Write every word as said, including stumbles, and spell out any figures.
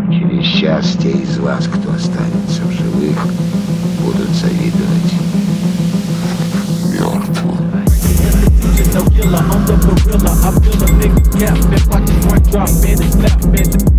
Через час те из вас, кто останется в живых, будут завидовать мертвым. No killer, I'm the gorilla. I feel a nigga gap. If I just run drop in and snap, man.